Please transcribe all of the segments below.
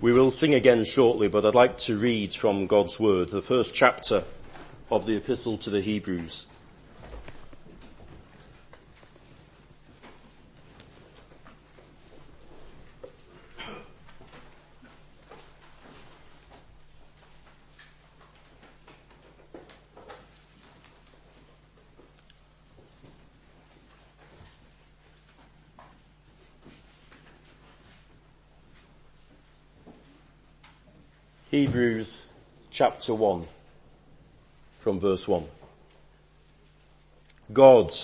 We will sing again shortly, but I'd like to read from God's Word, the first chapter of the Epistle to the Hebrews. Hebrews chapter 1, from verse 1. God,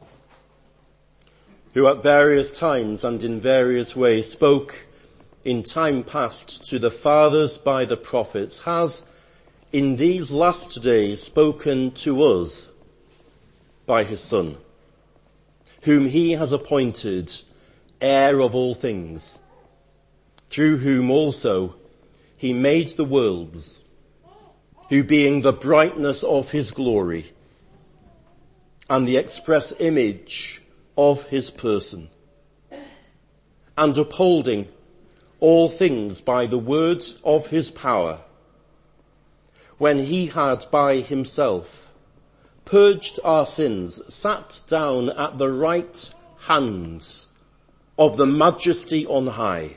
who at various times and in various ways spoke in time past to the fathers by the prophets, has in these last days spoken to us by his Son, whom he has appointed heir of all things, through whom also he made the worlds, who being the brightness of his glory and the express image of his person, and upholding all things by the word of his power, when he had by himself purged our sins, sat down at the right hand of the Majesty on high,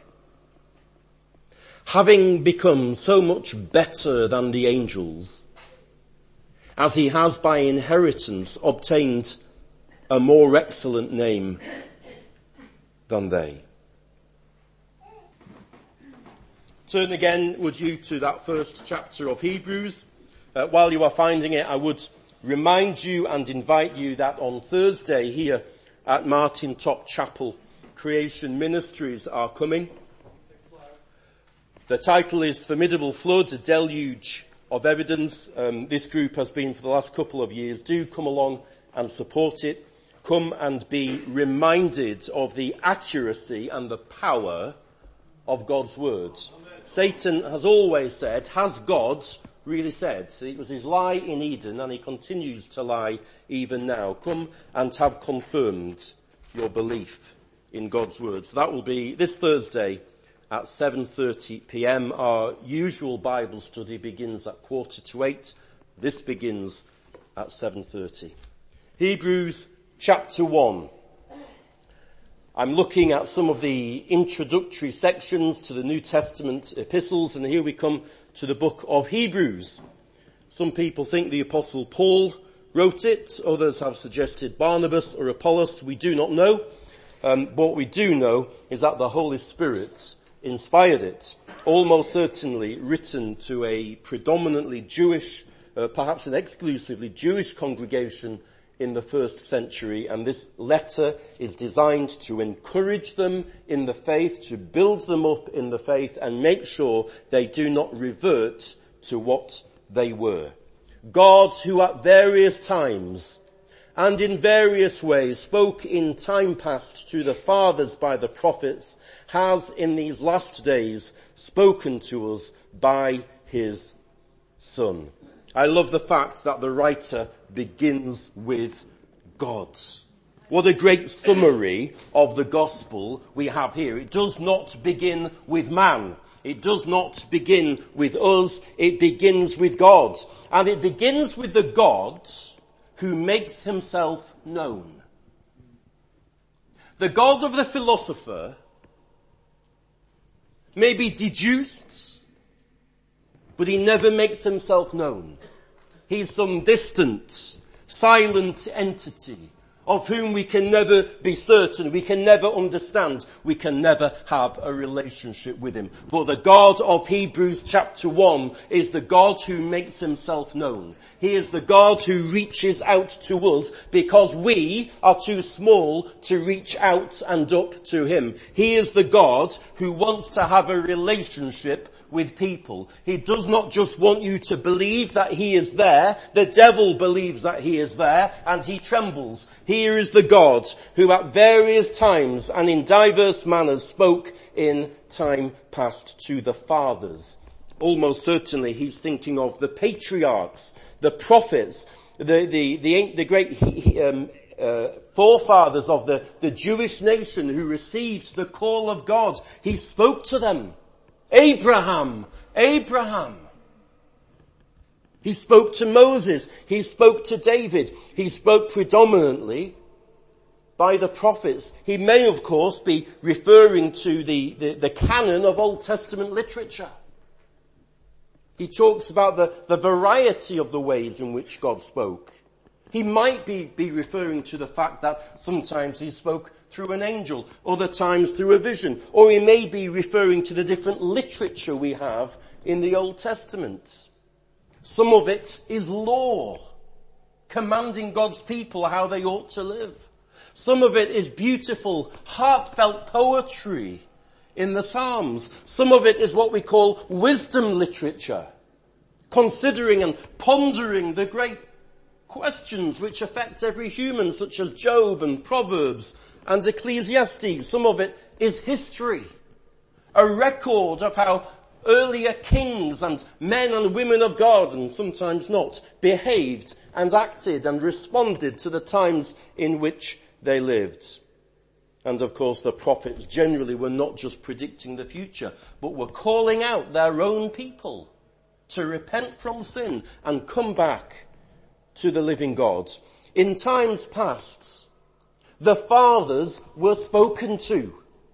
having become so much better than the angels, as he has by inheritance obtained a more excellent name than they. Turn again, would you, to that first chapter of Hebrews. While you are finding it, I would remind you and invite you that on Thursday here at Martin Top Chapel, Creation Ministries are coming. The title is Formidable Flood, a Deluge of Evidence. This group has been for the last couple of years. Do come along and support it. Come and be reminded of the accuracy and the power of God's words. Satan has always said, has God really said? It was his lie in Eden, and he continues to lie even now. Come and have confirmed your belief in God's words. That will be this Thursday at 7:30 p.m. Our usual Bible study begins at 7:45. This begins at 7:30. Hebrews chapter 1. I'm looking at some of the introductory sections to the New Testament epistles, and here we come to the book of Hebrews. Some people think the Apostle Paul wrote it. Others have suggested Barnabas or Apollos. We do not know. What we do know is that the Holy Spirit inspired it, almost certainly written to a predominantly Jewish, perhaps an exclusively Jewish congregation in the first century, and this letter is designed to encourage them in the faith, to build them up in the faith, and make sure they do not revert to what they were. God, who at various times and in various ways spoke in time past to the fathers by the prophets, has in these last days spoken to us by his Son. I love the fact that the writer begins with God. What a great summary of the gospel we have here. It does not begin with man. It does not begin with us. It begins with God. And it begins with the God who makes himself known. The God of the philosopher may be deduced, but he never makes himself known. He's some distant, silent entity of whom we can never be certain, we can never understand, we can never have a relationship with him. But the God of Hebrews chapter 1 is the God who makes himself known. He is the God who reaches out to us because we are too small to reach out and up to him. He is the God who wants to have a relationship with people. He does not just want you to believe that he is there. The devil believes that he is there and he trembles. Here is the God who at various times and in diverse manners spoke in time past to the fathers. Almost certainly he's thinking of the patriarchs, the prophets, the great forefathers of the Jewish nation who received the call of God. He spoke to them. Abraham. He spoke to Moses. He spoke to David. He spoke predominantly by the prophets. He may, of course, be referring to the canon of Old Testament literature. He talks about the variety of the ways in which God spoke. He might be referring to the fact that sometimes he spoke through an angel, other times through a vision, or he may be referring to the different literature we have in the Old Testament. Some of it is law, commanding God's people how they ought to live. Some of it is beautiful, heartfelt poetry in the Psalms. Some of it is what we call wisdom literature, considering and pondering the great questions which affect every human, such as Job and Proverbs and Ecclesiastes. Some of it is history, a record of how earlier kings and men and women of God, and sometimes not, behaved and acted and responded to the times in which they lived. And of course the prophets generally were not just predicting the future, but were calling out their own people to repent from sin and come back to the living God. In times past, the fathers were spoken to.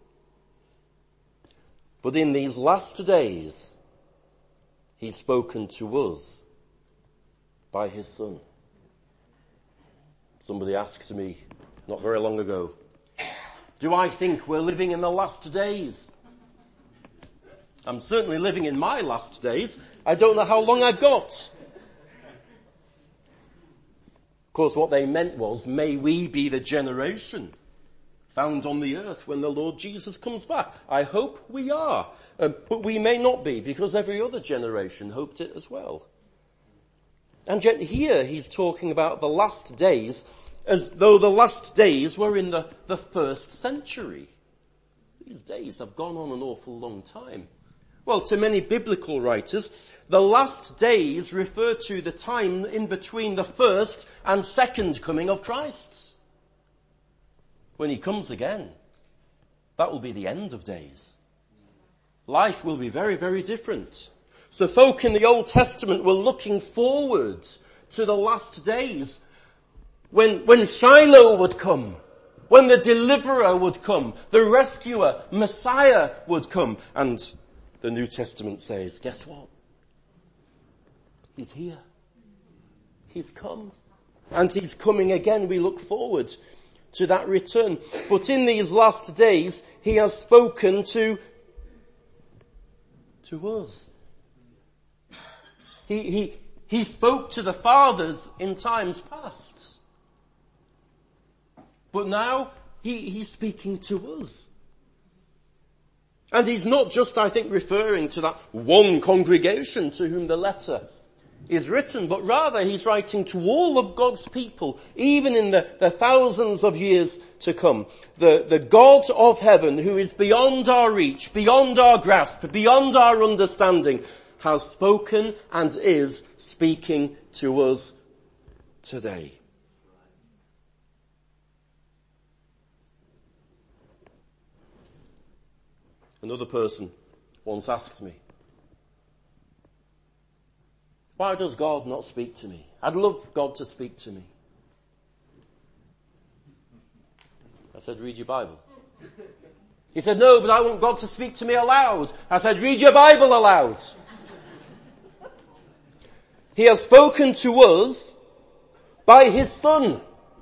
But in these last days, he's spoken to us by his Son. Somebody asked me not very long ago, do I think we're living in the last days? I'm certainly living in my last days. I don't know how long I've got. Of course, what they meant was, may we be the generation found on the earth when the Lord Jesus comes back. I hope we are. But we may not be, because every other generation hoped it as well. And yet here he's talking about the last days as though the last days were in the first century. These days have gone on an awful long time. Well, to many biblical writers, the last days refer to the time in between the first and second coming of Christ. When he comes again, that will be the end of days. Life will be very, very different. So folk in the Old Testament were looking forward to the last days when Shiloh would come, when the deliverer would come, the rescuer, Messiah would come. And the New Testament says, guess what? He's here. He's come. And he's coming again. We look forward to that return. But in these last days, he has spoken to us. He spoke to the fathers in times past. But now he's speaking to us. And he's not just, I think, referring to that one congregation to whom the letter is written, but rather he's writing to all of God's people, even in the thousands of years to come. The God of heaven, who is beyond our reach, beyond our grasp, beyond our understanding, has spoken and is speaking to us today. Another person once asked me, why does God not speak to me? I'd love God to speak to me. I said, read your Bible. He said, no, but I want God to speak to me aloud. I said, read your Bible aloud. He has spoken to us by his Son.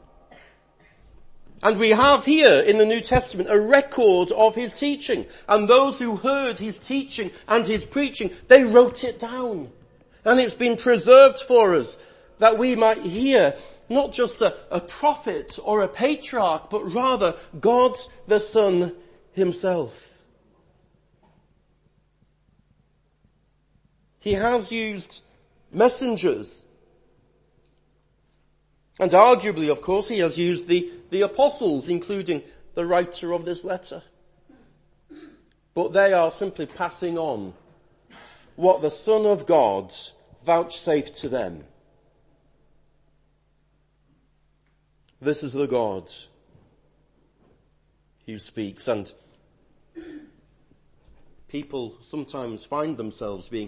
And we have here in the New Testament a record of his teaching. And those who heard his teaching and his preaching, they wrote it down. And it's been preserved for us that we might hear not just a prophet or a patriarch, but rather God the Son himself. He has used messengers. And arguably, of course, he has used the apostles, including the writer of this letter. But they are simply passing on what the Son of God vouchsafed to them. This is the God who speaks. And people sometimes find themselves being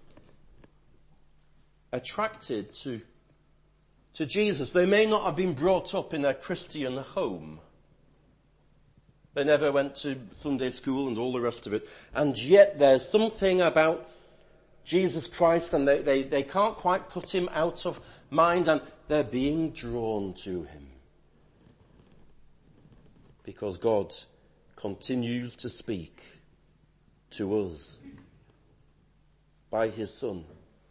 attracted to Jesus. They may not have been brought up in a Christian home. They never went to Sunday school and all the rest of it. And yet there's something about Jesus Christ, and they can't quite put him out of mind, and they're being drawn to him. Because God continues to speak to us by his Son.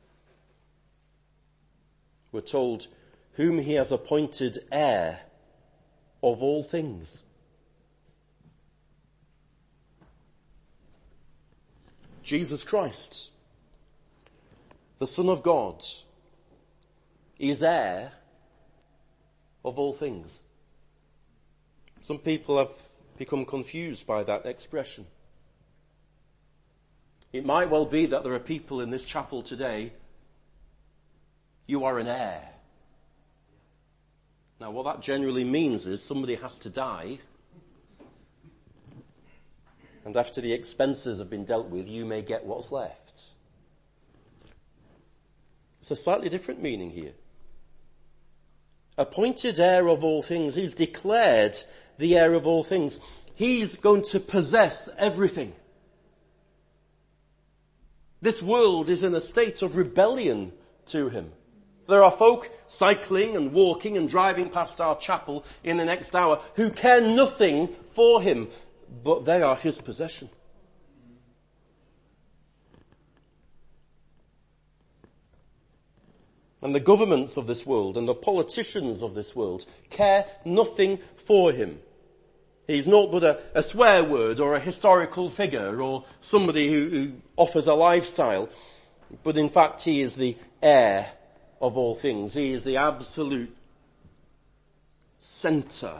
We're told whom he has appointed heir of all things. Jesus Christ, the Son of God, is heir of all things. Some people have become confused by that expression. It might well be that there are people in this chapel today, you are an heir. Now what that generally means is somebody has to die, and after the expenses have been dealt with, you may get what's left. It's a slightly different meaning here. Appointed heir of all things. He's declared the heir of all things. He's going to possess everything. This world is in a state of rebellion to him. There are folk cycling and walking and driving past our chapel in the next hour who care nothing for him, but they are his possession. And the governments of this world and the politicians of this world care nothing for him. He's not but a swear word or a historical figure or somebody who offers a lifestyle. But in fact, he is the heir of all things. He is the absolute center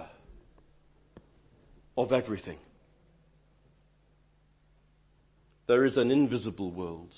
of everything. There is an invisible world.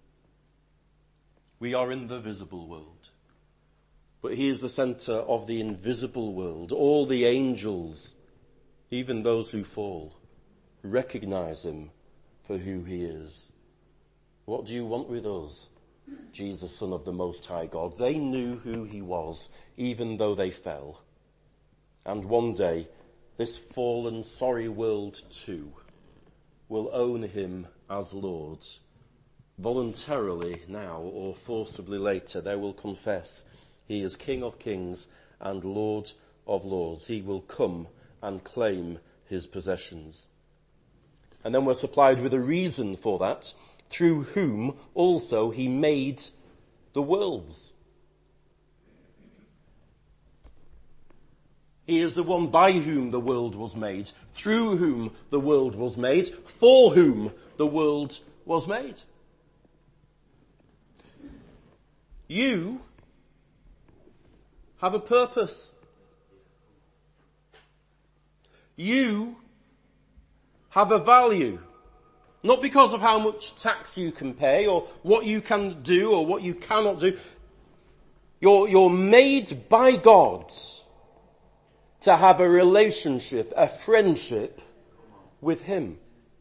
We are in the visible world. But he is the center of the invisible world. All the angels, even those who fall, recognize him for who he is. What do you want with us, Jesus, Son of the Most High God? They knew who he was, even though they fell. And one day, this fallen, sorry world too will own him as Lord. Voluntarily now or forcibly later, they will confess he is King of Kings and Lord of Lords. He will come and claim his possessions. And then we're supplied with a reason for that, through whom also he made the worlds. He is the one by whom the world was made, through whom the world was made, for whom the world was made. You have a purpose. You have a value. Not because of how much tax you can pay or what you can do or what you cannot do. You're made by God to have a relationship, a friendship with him.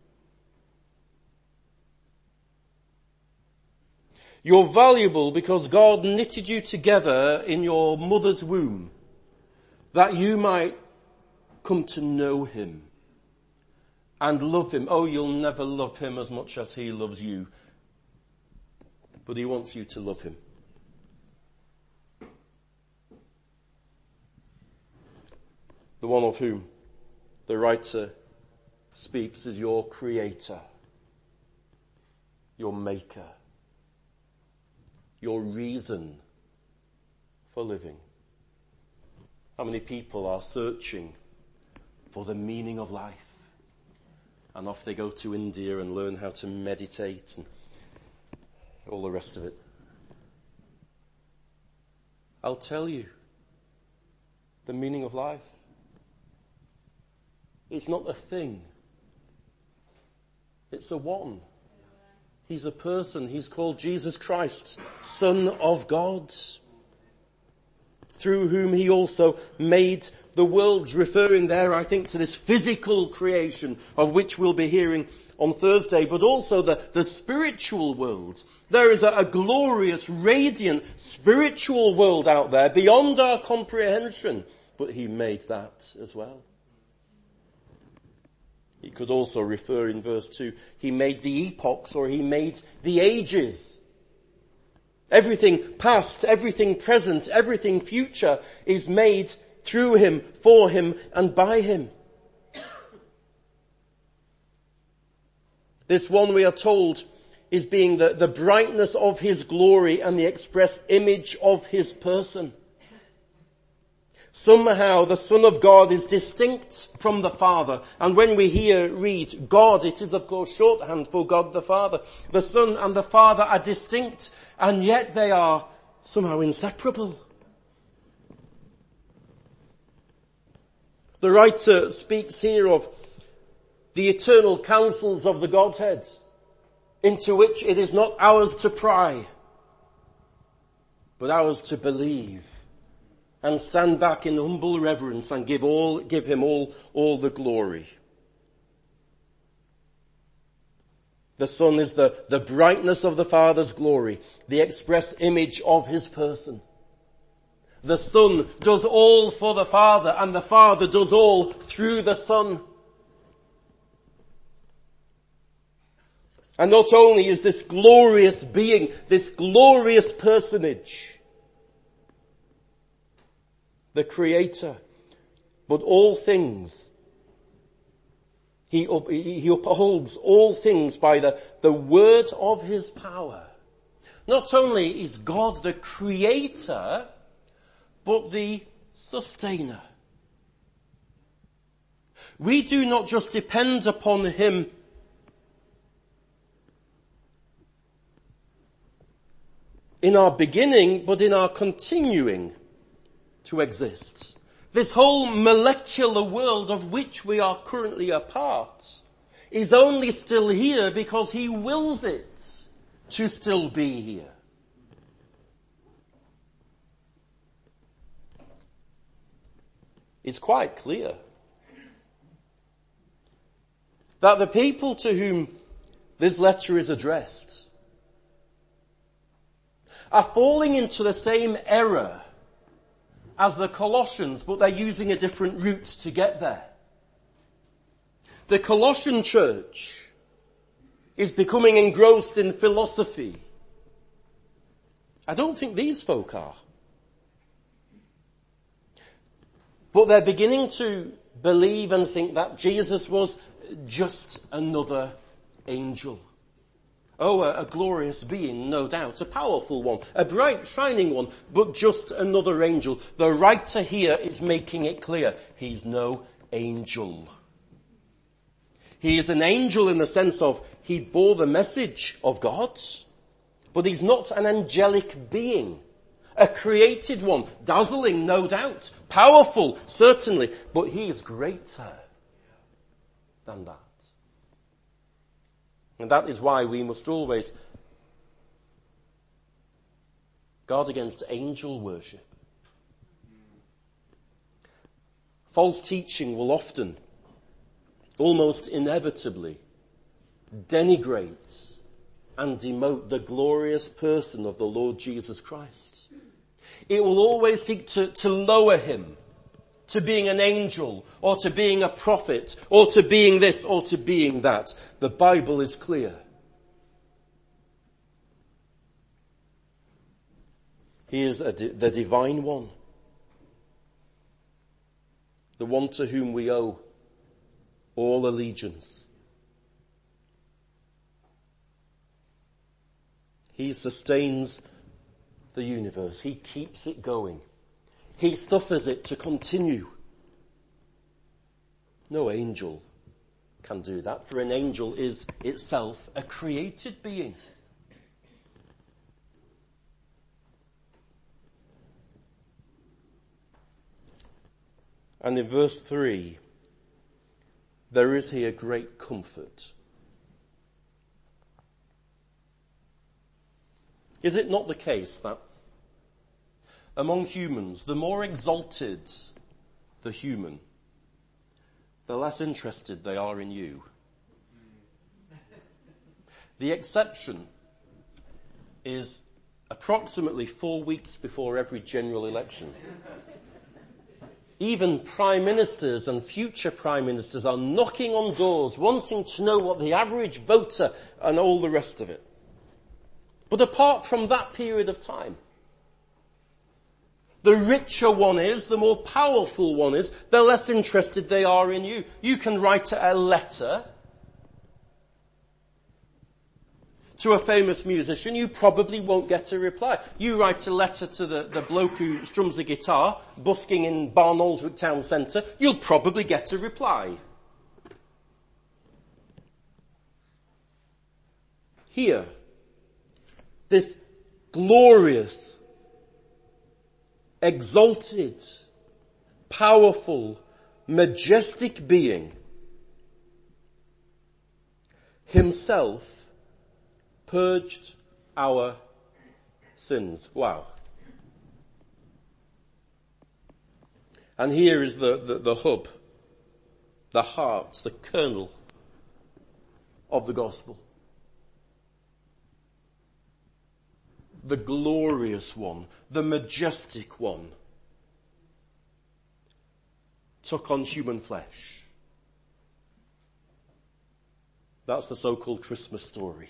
You're valuable because God knitted you together in your mother's womb, that you might come to know him and love him. Oh, you'll never love him as much as he loves you, but he wants you to love him. The one of whom the writer speaks is your creator, your maker, your reason for living. How many people are searching for the meaning of life? And off they go to India and learn how to meditate and all the rest of it. I'll tell you, the meaning of life, it's not a thing. It's a one. He's a person. He's called Jesus Christ, Son of God, through whom he also made the world's referring there, I think, to this physical creation of which we'll be hearing on Thursday, but also the spiritual world. There is a glorious, radiant spiritual world out there beyond our comprehension, but he made that as well. He could also refer in verse 2, he made the epochs, or he made the ages. Everything past, everything present, everything future is made through him, for him, and by him. This one, we are told, is being the brightness of his glory and the express image of his person. Somehow the Son of God is distinct from the Father. And when we read God, it is of course shorthand for God the Father. The Son and the Father are distinct, and yet they are somehow inseparable. The writer speaks here of the eternal counsels of the Godhead, into which it is not ours to pry, but ours to believe and stand back in humble reverence and give him all the glory. The Son is the brightness of the Father's glory, the express image of his person. The Son does all for the Father, and the Father does all through the Son. And not only is this glorious being, this glorious personage, the Creator, but all things, he upholds all things by the word of his power. Not only is God the Creator, but the Sustainer. We do not just depend upon him in our beginning, but in our continuing to exist. This whole molecular world of which we are currently a part is only still here because he wills it to still be here. It's quite clear that the people to whom this letter is addressed are falling into the same error as the Colossians, but they're using a different route to get there. The Colossian church is becoming engrossed in philosophy. I don't think these folk are. But they're beginning to believe and think that Jesus was just another angel. Oh, a glorious being, no doubt, a powerful one, a bright, shining one, but just another angel. The writer here is making it clear, he's no angel. He is an angel in the sense of he bore the message of God, but he's not an angelic being. A created one, dazzling, no doubt, powerful, certainly, but he is greater than that. And that is why we must always guard against angel worship. False teaching will often, almost inevitably, denigrate and demote the glorious person of the Lord Jesus Christ. It will always seek to lower him to being an angel, or to being a prophet, or to being this, or to being that. The Bible is clear. He is the divine one, the one to whom we owe all allegiance. He sustains the universe. He keeps it going. He suffers it to continue. No angel can do that, for an angel is itself a created being. And in verse 3, there is here great comfort. Is it not the case that among humans, the more exalted the human, the less interested they are in you. The exception is approximately 4 weeks before every general election. Even prime ministers and future prime ministers are knocking on doors, wanting to know what the average voter and all the rest of it. But apart from that period of time, the richer one is, the more powerful one is, the less interested they are in you. You can write a letter to a famous musician, you probably won't get a reply. You write a letter to the bloke who strums the guitar, busking in Barnoldswick Town Centre, you'll probably get a reply. Here, this glorious, exalted, powerful, majestic being himself purged our sins. Wow. And here is the hub, the heart, the kernel of the gospel. The glorious one, the majestic one, took on human flesh. That's the so-called Christmas story.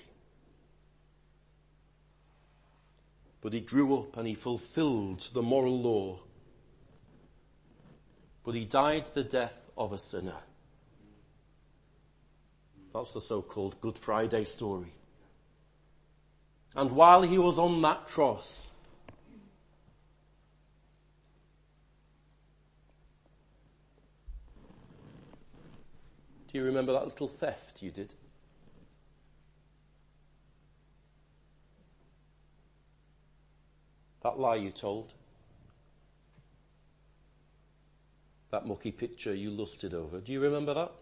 But he grew up and he fulfilled the moral law. But he died the death of a sinner. That's the so-called Good Friday story. And while he was on that cross, do you remember that little theft you did? That lie you told? That mucky picture you lusted over? Do you remember that?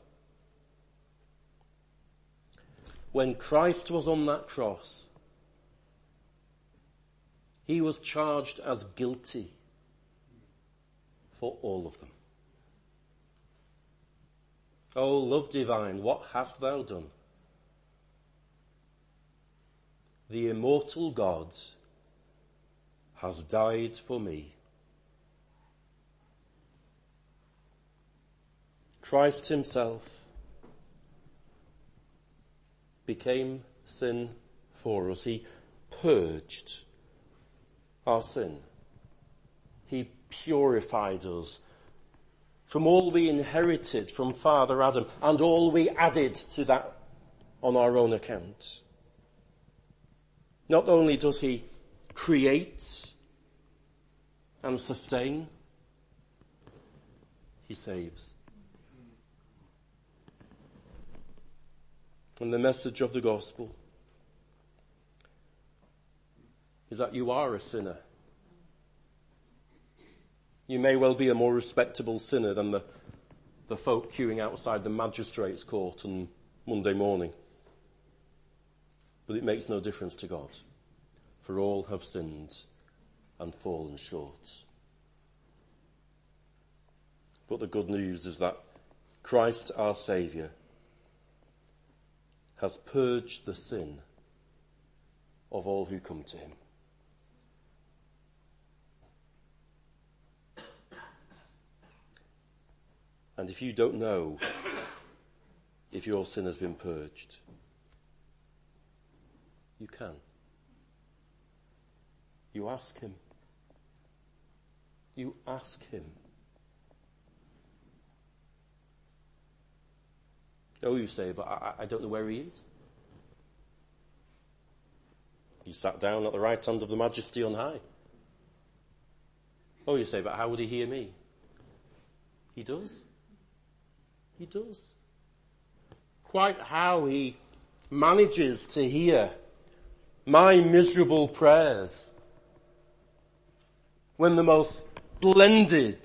When Christ was on that cross, he was charged as guilty for all of them. O love divine, what hast thou done? The immortal God has died for me. Christ himself became sin for us. He purged our sin. He purified us from all we inherited from Father Adam and all we added to that on our own account. Not only does he create and sustain, he saves. And the message of the gospel is that you are a sinner. You may well be a more respectable sinner than the folk queuing outside the magistrate's court on Monday morning. But it makes no difference to God. For all have sinned and fallen short. But the good news is that Christ our Saviour has purged the sin of all who come to him. And if you don't know if your sin has been purged, you can. You ask him. You ask him. Oh, you say, but I don't know where he is. He sat down at the right hand of the Majesty on high. Oh, you say, but how would he hear me? He does. He does. Quite how he manages to hear my miserable prayers when the most splendid,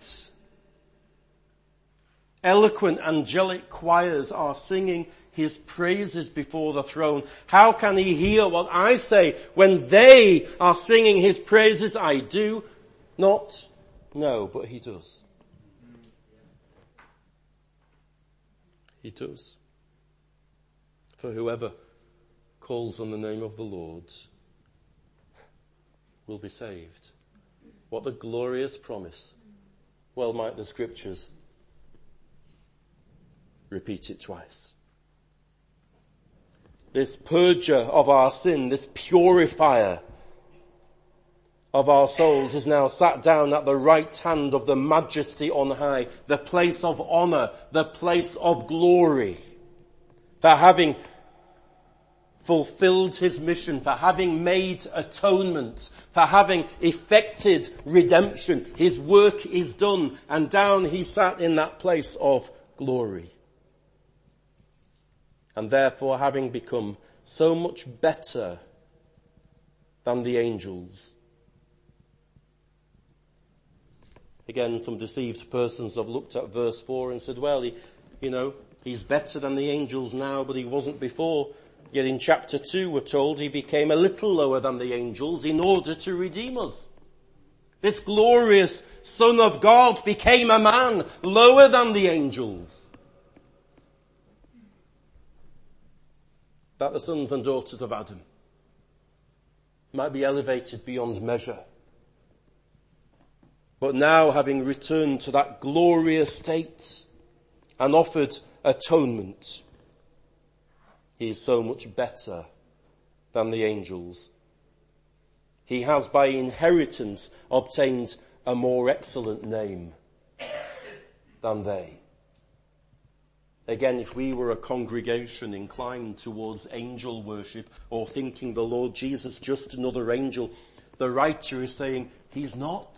eloquent, angelic choirs are singing his praises before the throne. How can he hear what I say when they are singing his praises? I do not know, but he does. He does. For whoever calls on the name of the Lord will be saved. What a glorious promise. Well might the scriptures repeat it twice. This purger of our sin, this purifier of our souls is now sat down at the right hand of the Majesty on high, the place of honor, the place of glory, for having fulfilled his mission, for having made atonement, for having effected redemption. His work is done, and down he sat in that place of glory. And therefore, having become so much better than the angels. Again, some deceived persons have looked at verse 4 and said, well, he's better than the angels now, but he wasn't before. Yet in chapter 2 we're told he became a little lower than the angels in order to redeem us. This glorious Son of God became a man lower than the angels, that the sons and daughters of Adam might be elevated beyond measure. But now, having returned to that glorious state and offered atonement, he is so much better than the angels. He has by inheritance obtained a more excellent name than they. Again, if we were a congregation inclined towards angel worship or thinking the Lord Jesus just another angel, the writer is saying he's not.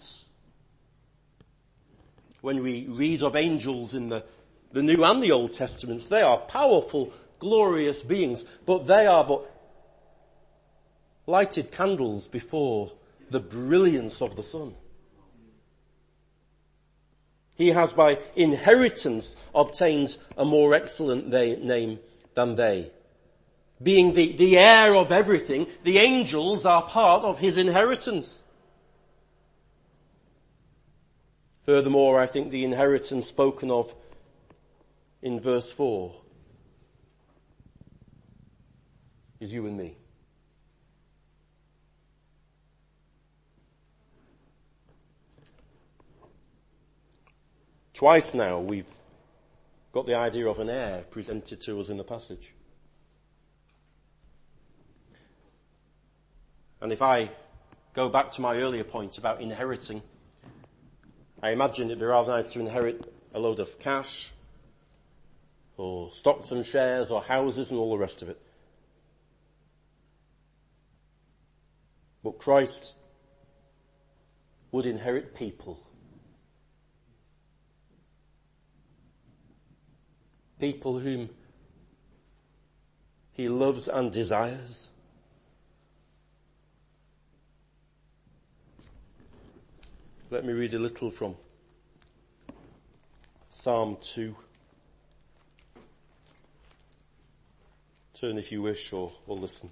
When we read of angels in the New and the Old Testaments, they are powerful, glorious beings, but they are but lighted candles before the brilliance of the sun. He has by inheritance obtained a more excellent name than they. Being the heir of everything, the angels are part of his inheritance. Furthermore, I think the inheritance spoken of in verse 4 is you and me. Twice now we've got the idea of an heir presented to us in the passage. And if I go back to my earlier point about inheriting, I imagine it'd be rather nice to inherit a load of cash or stocks and shares or houses and all the rest of it. But Christ would inherit people. People whom he loves and desires. Let me read a little from Psalm 2. Turn if you wish or listen.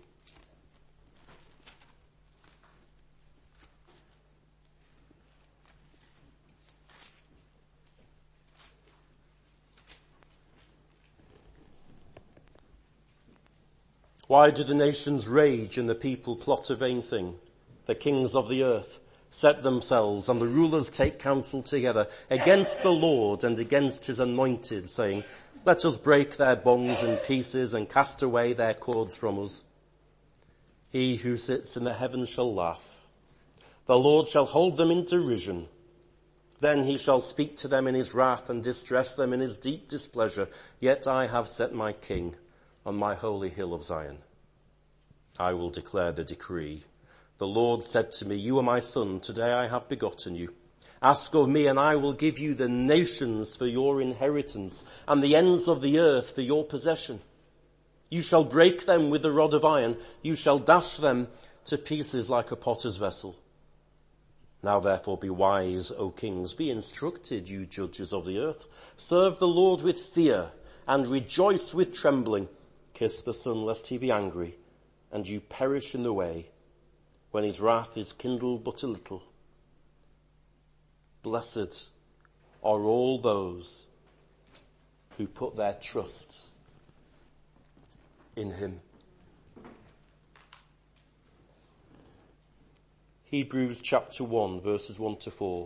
Why do the nations rage and the people plot a vain thing? The kings of the earth set themselves and the rulers take counsel together against the Lord and against his anointed, saying, let us break their bonds in pieces and cast away their cords from us. He who sits in the heavens shall laugh. The Lord shall hold them in derision. Then he shall speak to them in his wrath and distress them in his deep displeasure. Yet I have set my king on my holy hill of Zion. I will declare the decree. The Lord said to me, you are my son, today I have begotten you. Ask of me and I will give you the nations for your inheritance and the ends of the earth for your possession. You shall break them with the rod of iron. You shall dash them to pieces like a potter's vessel. Now therefore be wise, O kings. Be instructed, you judges of the earth. Serve the Lord with fear and rejoice with trembling. Kiss the Son lest he be angry and you perish in the way when his wrath is kindled but a little. Blessed are all those who put their trust in him. Hebrews chapter 1, verses 1 to 4.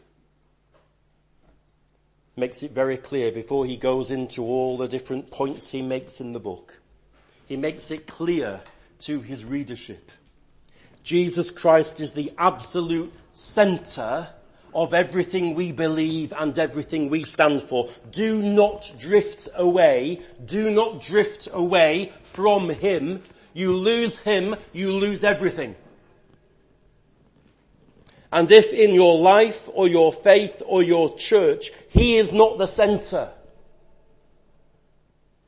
Makes it very clear before he goes into all the different points he makes in the book. He makes it clear to his readership. Jesus Christ is the absolute centre of everything we believe and everything we stand for. Do not drift away. Do not drift away from him. You lose him, you lose everything. And if in your life or your faith or your church, he is not the centre,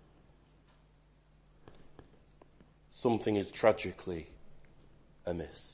something is tragically amiss.